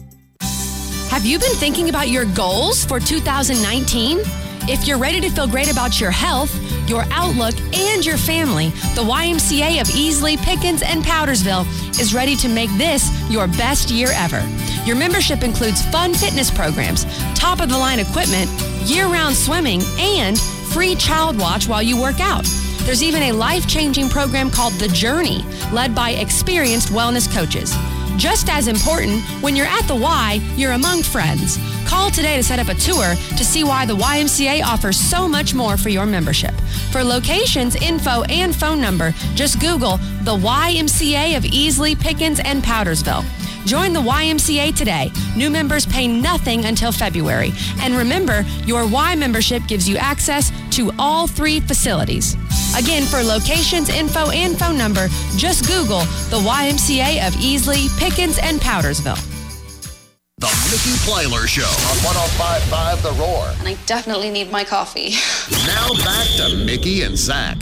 Have you been thinking about your goals for two thousand nineteen? If you're ready to feel great about your health, your outlook, and your family, the Y M C A of Easley, Pickens, and Powdersville is ready to make this your best year ever. Your membership includes fun fitness programs, top-of-the-line equipment, year-round swimming, and free child watch while you work out. There's even a life-changing program called The Journey, led by experienced wellness coaches. Just as important, when you're at the Y, you're among friends. Call today to set up a tour to see why the Y M C A offers so much more for your membership. For locations, info, and phone number, just Google the Y M C A of Easley, Pickens, and Powdersville. Join the Y M C A today. New members pay nothing until February. And remember, your Y membership gives you access to all three facilities. Again, for locations, info, and phone number, just Google the Y M C A of Easley, Pickens, and Powdersville.
The Mickey Plyler Show on one oh five point five The Roar.
And I definitely need my coffee.
Now back to Mickey and Zach.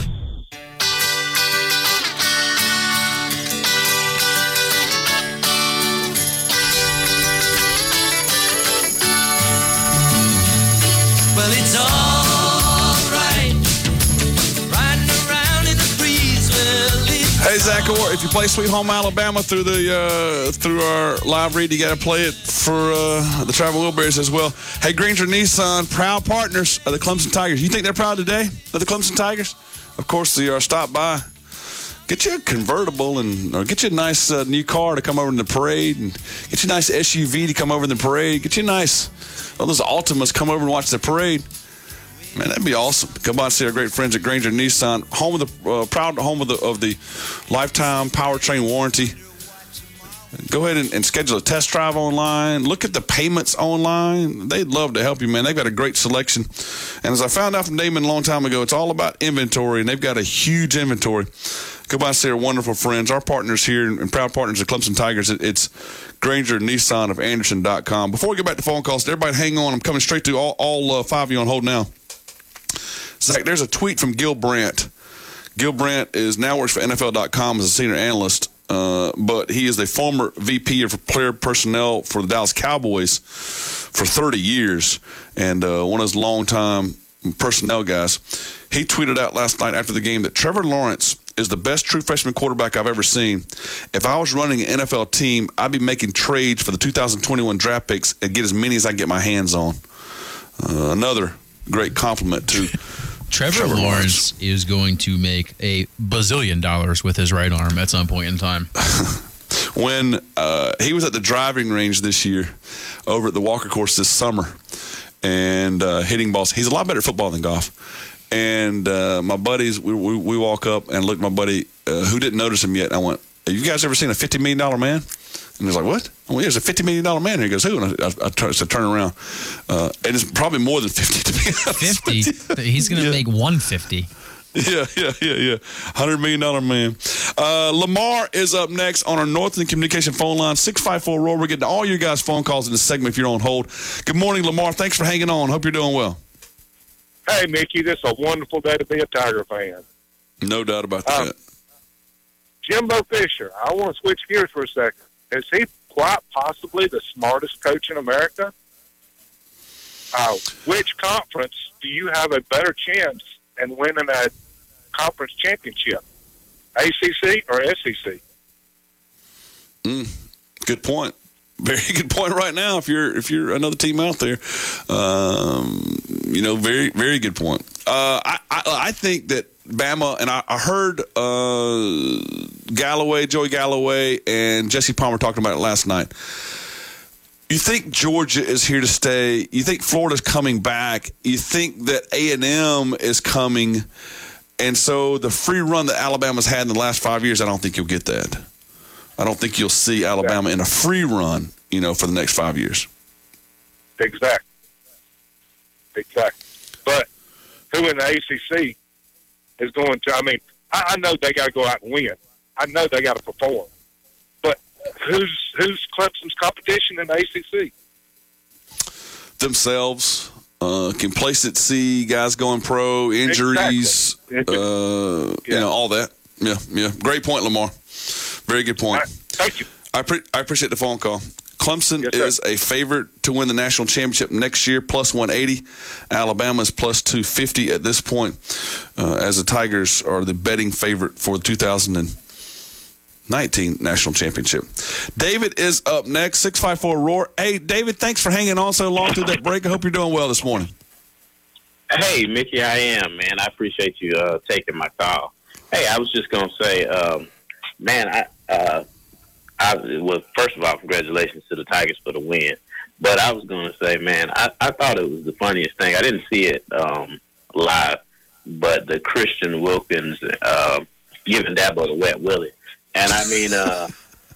Well, it's all right. Riding around in the breeze. Well, it's
Hey, Zach Orr, if you play Sweet Home Alabama through the uh, through our live read, you got to play it for uh, the Travel Wilburys as well. Hey, Granger Nissan, proud partners of the Clemson Tigers. You think they're proud today of the Clemson Tigers? Of course, they are. Stop by. Get you a convertible and or get you a nice uh, new car to come over in the parade, and get you a nice S U V to come over in the parade. Get you a nice, all those Altimas come over and watch the parade. Man, that'd be awesome. Come by and see our great friends at Granger Nissan, home of the uh, proud home of the of the lifetime powertrain warranty. Go ahead and, and schedule a test drive online. Look at the payments online. They'd love to help you, man. They've got a great selection. And as I found out from Damon a long time ago, it's all about inventory, and they've got a huge inventory. Go by and see our wonderful friends, our partners here, and proud partners of Clemson Tigers. It's Granger Nissan of Anderson dot com. Before we get back to phone calls, everybody hang on. I'm coming straight to all, all uh, five of you on hold now. Zach, there's a tweet from Gil Brandt. Gil Brandt is now works for N F L dot com as a senior analyst, uh, but he is the former V P of player personnel for the Dallas Cowboys for thirty years and uh, one of his longtime personnel guys. He tweeted out last night after the game that Trevor Lawrence is the best true freshman quarterback I've ever seen. If I was running an N F L team, I'd be making trades for the two thousand twenty-one draft picks and get as many as I can get my hands on. Uh, another great compliment to
Trevor,
Trevor
Lawrence,
Lawrence
is going to make a bazillion dollars with his right arm at some point in time.
When uh, he was at the driving range this year over at the Walker course this summer, and uh, hitting balls. He's a lot better at football than golf. And uh, my buddies, we, we we walk up and look at my buddy uh, who didn't notice him yet. And I went, "Have you guys ever seen a fifty million dollar man?" And he's like, "What?" Well, there's a fifty million dollar man. And he goes, "Who?" And I, I, I, turn, so I turn around. Uh, and it's probably more than fifty to me.
fifty? He's going to
Yeah.
make one fifty.
Yeah, yeah, yeah, yeah. one hundred million dollar man. Uh, Lamar is up next on our Northland Communication phone line, six five four R O A R. We're getting to all your guys' phone calls in this segment if you're on hold. Good morning, Lamar. Thanks for hanging on. Hope you're doing well.
Hey, Mickey, this is a wonderful day to be a Tiger fan.
No doubt about
Um,
that.
Jimbo Fisher, I want to switch gears for a second. Is he quite possibly the smartest coach in America? Uh, which conference do you have a better chance in winning a conference championship? A C C or S E C?
Mm, good point. Very good point right now. If you're if you're another team out there, um, you know, very very good point. Uh, I, I I think that Bama, and I, I heard uh, Galloway, Joey Galloway, and Jesse Palmer talking about it last night. You think Georgia is here to stay? You think Florida's coming back? You think that A and M is coming? And so the free run that Alabama's had in the last five years, I don't think you'll get that. I don't think you'll see Alabama in a free run, you know, for the next five years.
Exactly. Exactly. But who in the A C C is going to, I mean, I, I know they got to go out and win. I know they got to perform. But who's who's Clemson's competition in the A C C?
Themselves, uh, complacency, guys going pro, injuries,
Exactly.
uh, you know, all that. Yeah, yeah. Great point, Lamar. Very good point.
Right. Thank you.
I, pre- I appreciate the phone call. Clemson
Yes, sir.
is a favorite to win the national championship next year, plus one eighty. Alabama is plus two fifty at this point, uh, as the Tigers are the betting favorite for the two thousand nineteen national championship. David is up next, six five four R O A R. Hey, David, thanks for hanging on so long through that break. I hope you're doing well this morning.
Hey, Mickey, I am, man. I appreciate you uh, taking my call. Hey, I was just going to say, um, man, I, uh, I well, first of all, congratulations to the Tigers for the win. But I was going to say, man, I, I thought it was the funniest thing. I didn't see it um, live, but the Christian Wilkins uh, giving Dabo the wet willy. And I mean, uh,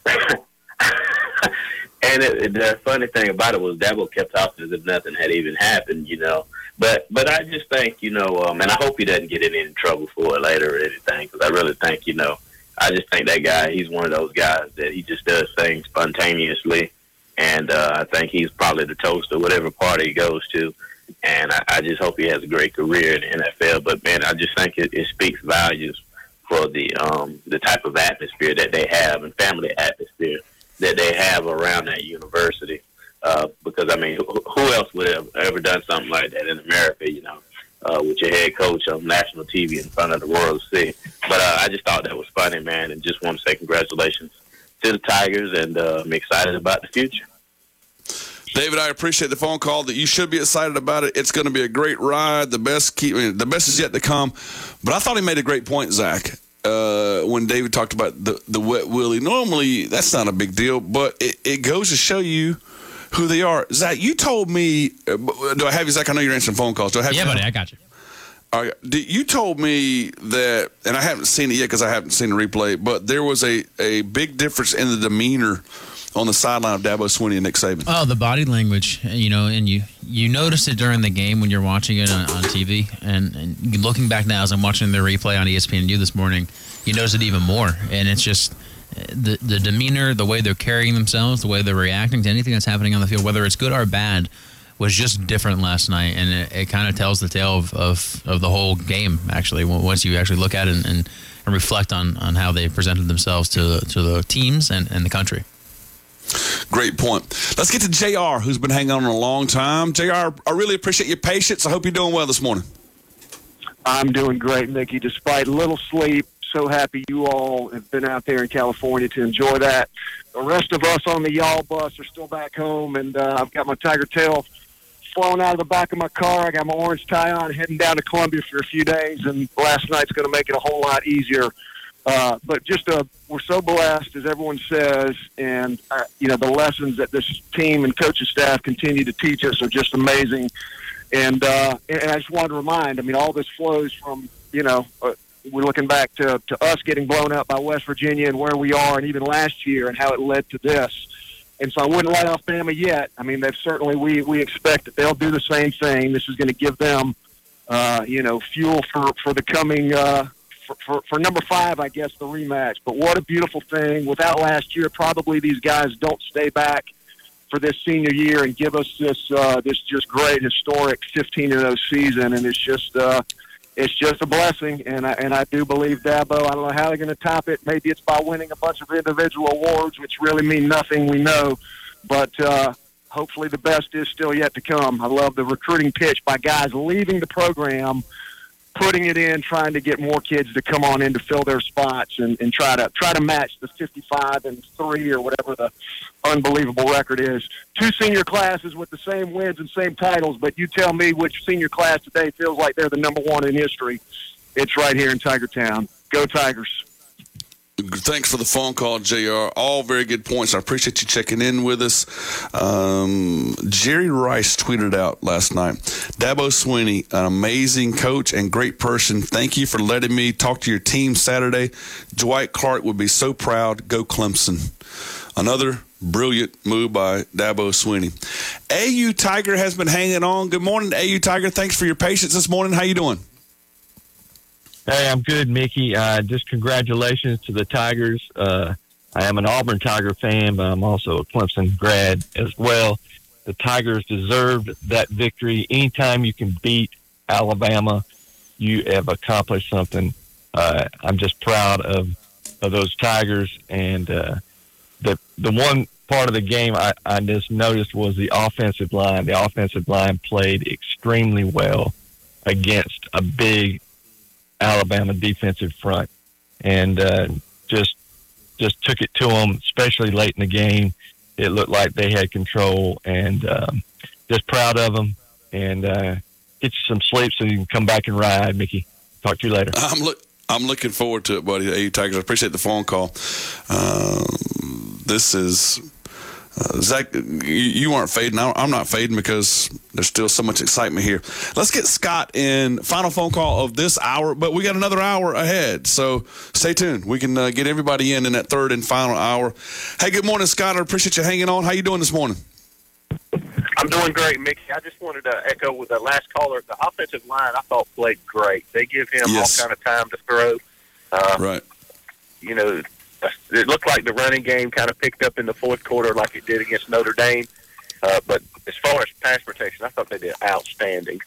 and it, the funny thing about it was Dabo kept talking as if nothing had even happened, you know. But but I just think, you know, um, and I hope he doesn't get in any trouble for it later or anything, because I really think, you know, I just think that guy, he's one of those guys that he just does things spontaneously. And uh, I think he's probably the toast of whatever party he goes to. And I, I just hope he has a great career in the N F L. But, man, I just think it, it speaks volumes for the um, the type of atmosphere that they have and family atmosphere that they have around that university. Uh, because, I mean, who, who else would have ever done something like that in America, you know, uh, with your head coach on national T V in front of the world to see. But uh, I just thought that was funny, man, and just want to say congratulations to the Tigers, and uh, I'm excited about the future.
David, I appreciate the phone call. That you should be excited about it. It's going to be a great ride. The best, keep, I mean, the best is yet to come. But I thought he made a great point, Zach, uh, when David talked about the the wet willy. Normally, that's not a big deal, but it, it goes to show you who they are. Zach, you told me. Uh, do I have you, Zach? I know you're answering phone calls. Do I have
Yeah,
you?
buddy, I got you.
All right. You told me that, and I haven't seen it yet because I haven't seen the replay, but there was a, a big difference in the demeanor on the sideline of Dabo Swinney and Nick Saban.
Oh, the body language, you know, and you you notice it during the game when you're watching it on, on T V, and, and looking back now as I'm watching the replay on E S P N U this morning, you notice it even more, and it's just the the demeanor, the way they're carrying themselves, the way they're reacting to anything that's happening on the field, whether it's good or bad, was just different last night, and it, it kind of tells the tale of, of, of the whole game, actually, once you actually look at it and, and, and reflect on, on how they presented themselves to, to the teams and, and the country.
Great point. Let's get to J R, who's been hanging on a long time. J R, I really appreciate your patience. I hope you're doing well this morning.
I'm doing great, Mickey, despite little sleep. So happy you all have been out there in California to enjoy that. The rest of us on the y'all bus are still back home, and uh, I've got my tiger tail flown out of the back of my car. I got my orange tie on, heading down to Columbia for a few days, and last night's going to make it a whole lot easier Uh, but just uh, we're so blessed, as everyone says, and uh, you know the lessons that this team and coaching staff continue to teach us are just amazing. And uh, and I just wanted to remind, I mean, all this flows from you know uh, we're looking back to to us getting blown up by West Virginia and where we are, and even last year and how it led to this. And so I wouldn't write off Bama yet. I mean, they've certainly we we expect that they'll do the same thing. This is going to give them uh, you know fuel for for the coming. Uh, For, for, for number five, I guess, the rematch. But what a beautiful thing. Without last year, probably these guys don't stay back for this senior year and give us this uh, this just great, historic fifteen and oh season. And it's just uh, it's just a blessing. And I, and I do believe Dabo, I don't know how they're going to top it. Maybe it's by winning a bunch of individual awards, which really mean nothing, we know. But uh, hopefully the best is still yet to come. I love the recruiting pitch by guys leaving the program, putting it in, trying to get more kids to come on in to fill their spots and, and try to try to match the fifty-five and three or whatever the unbelievable record is. Two senior classes with the same wins and same titles, but you tell me which senior class today feels like they're the number one in history. It's right here in Tiger Town. Go Tigers.
Thanks for the phone call, J R. All very good points. I appreciate you checking in with us. Um, Jerry Rice tweeted out last night, Dabo Swinney, an amazing coach and great person. Thank you for letting me talk to your team Saturday. Dwight Clark would be so proud. Go Clemson. Another brilliant move by Dabo Swinney. A U Tiger has been hanging on. Good morning, A U Tiger. Thanks for your patience this morning. How you doing?
Hey, I'm good, Mickey. Uh, just congratulations to the Tigers. Uh, I am an Auburn Tiger fan, but I'm also a Clemson grad as well. The Tigers deserved that victory. Anytime you can beat Alabama, you have accomplished something. Uh, I'm just proud of, of those Tigers. And uh, the the one part of the game I, I just noticed was the offensive line. The offensive line played extremely well against a big Alabama defensive front, and uh, just just took it to them, especially late in the game. It looked like they had control, and um, just proud of them. And uh, get you some sleep so you can come back and ride, Mickey. Talk to you later.
I'm look. I'm looking forward to it, buddy. A U Tigers. I appreciate the phone call. Uh, this is. Uh, Zach, you, you aren't fading. I'm not fading because there's still so much excitement here. Let's get Scott in. Final phone call of this hour, but we got another hour ahead, so stay tuned. We can uh, get everybody in in that third and final hour. Hey, good morning, Scott. I appreciate you hanging on. How you doing this morning?
I'm doing great, Mickey. I just wanted to echo with the last caller. The offensive line, I thought, played great. They give him yes. all kind of time to throw. Uh,
right.
You know, it looked like the running game kind of picked up in the fourth quarter like it did against Notre Dame. Uh, but as far as pass protection, I thought they did outstanding.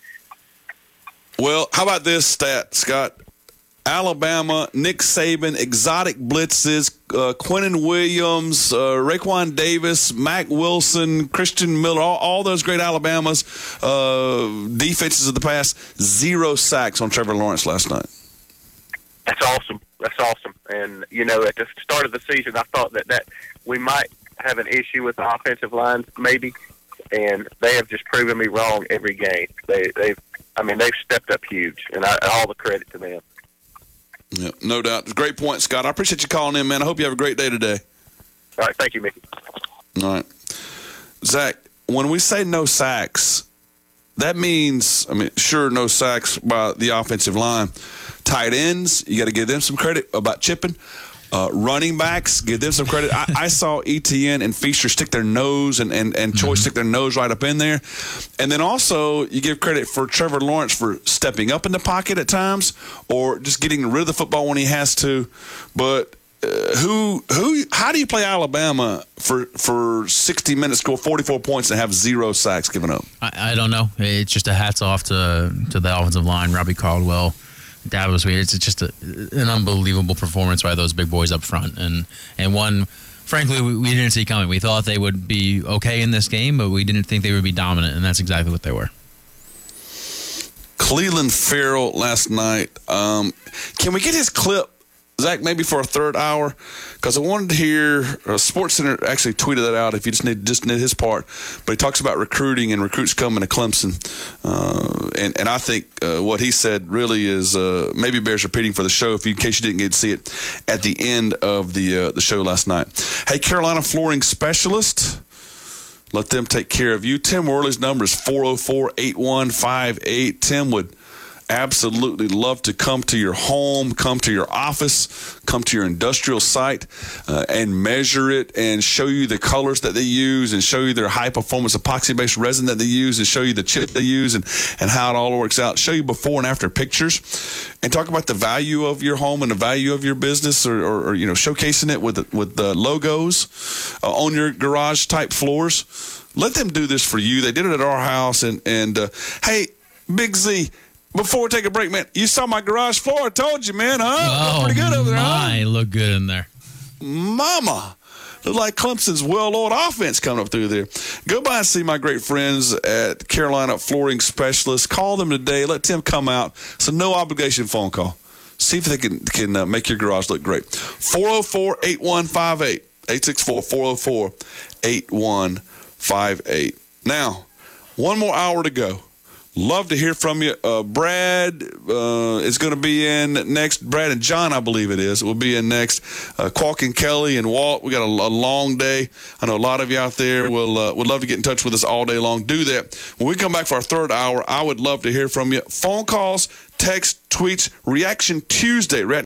Well, how about this stat, Scott? Alabama, Nick Saban, exotic blitzes, uh, Quinnen Williams, uh, Raekwon Davis, Mac Wilson, Christian Miller, all, all those great Alabama's uh, defenses of the past, zero sacks on Trevor Lawrence last night.
That's awesome. That's awesome. And, you know, at the start of the season, I thought that, that we might have an issue with the offensive line, maybe, and they have just proven me wrong every game. They, they've, I mean, they've stepped up huge, and I, all the credit to them.
Yeah, no doubt. Great point, Scott. I appreciate you calling in, man. I hope you have a great day today.
All right. Thank you, Mickey.
All right. Zach, when we say no sacks, that means, I mean, sure, no sacks by the offensive line. Tight ends, you got to give them some credit about chipping. Uh, running backs, give them some credit. I, I saw E T N and Feaster stick their nose and, and, and Choice mm-hmm. stick their nose right up in there. And then also you give credit for Trevor Lawrence for stepping up in the pocket at times or just getting rid of the football when he has to. But uh, who who? How do you play Alabama for for sixty minutes, score forty-four points, and have zero sacks given up?
I, I don't know. It's just a hats off to to the offensive line, Robbie Caldwell, Dabo Swinney. It's just a, an unbelievable performance by those big boys up front, and and one, frankly, we, we didn't see coming. We thought they would be okay in this game, but we didn't think they would be dominant, and that's exactly what they were.
Cleveland Farrell last night. Um, can we get his clip Zach, maybe for a third hour, because I wanted to hear uh, Sports Center actually tweeted that out. If you just need just need his part, but he talks about recruiting and recruits coming to Clemson, uh, and and I think uh, what he said really is uh, maybe bears repeating for the show. If you, in case you didn't get to see it at the end of the uh, the show last night. Hey, Carolina Flooring Specialist. Let them take care of you. Tim Worley's number is four oh four, eight one five eight. Tim would absolutely love to come to your home, come to your office, come to your industrial site, uh, and measure it and show you the colors that they use and show you their high-performance epoxy-based resin that they use and show you the chip they use and, and how it all works out. Show you before and after pictures and talk about the value of your home and the value of your business, or, or, or you know, showcasing it with, with the logos uh, on your garage-type floors. Let them do this for you. They did it at our house. And, and uh, hey, Big Z, before we take a break, man, you saw my garage floor. I told you, man, huh?
Oh,
Look pretty good over there,
my,
huh?
look good in there.
Mama. Look like Clemson's well-oiled offense coming up through there. Go by and see my great friends at Carolina Flooring Specialists. Call them today. Let Tim come out. It's a no-obligation phone call. See if they can, can uh, make your garage look great. four oh four, eight one five eight. eight six four, four oh four, eight one five eight. Now, one more hour to go. Love to hear from you. Uh, Brad uh, is going to be in next. Brad and John, I believe it is, will be in next. Uh, Qualk and Kelly and Walt, we got a, a long day. I know a lot of you out there will uh, would love to get in touch with us all day long. Do that. When we come back for our third hour, I would love to hear from you. Phone calls, text, tweets, Reaction Tuesday.